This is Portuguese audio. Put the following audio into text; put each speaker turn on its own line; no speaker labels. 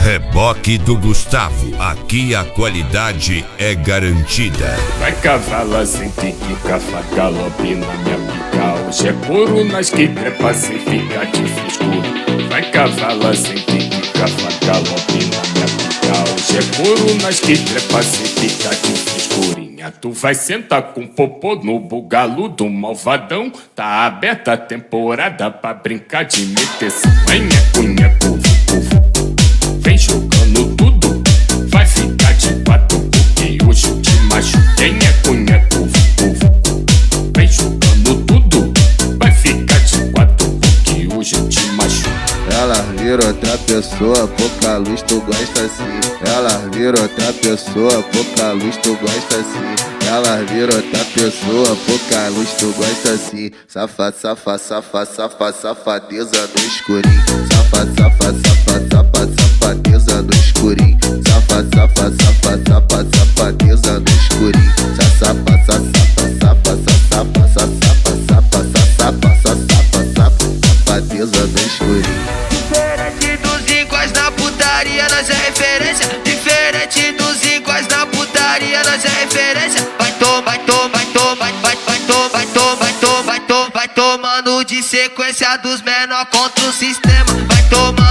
Reboque do Gustavo, aqui a qualidade é garantida.
Vai cavala sem tica, galope na minha pica. Hoje é couro nas que trepa sem ficar de frescura. Vai cavala sem tica, galope na minha pica. Hoje é couro nas que trepa sem ficar de frescurinha. Tu vai sentar com popô no bugalo do malvadão. Tá aberta a temporada pra brincar de meter nheco, vem jogando tudo, vai ficar de quatro porque hoje eu te machuquei. Nheco, vem jogando tudo, vai ficar de quatro porque hoje eu te machuquei.
Ela vira outra pessoa, pouca luz, tu gosta assim. Ela vira outra pessoa, pouca luz, tu gosta assim. Ela vira outra pessoa, pouca luz, tu gosta assim. Safadeza no escurinho. Safadeza no escurinho. Safadeza no escurinho. Safadeza no escurinho.
Diferente dos iguais na putaria, nós é referência. Diferente dos iguais na putaria, nós é referência. Vai tomando de sequência dos menor contra o sistema. Vai tomando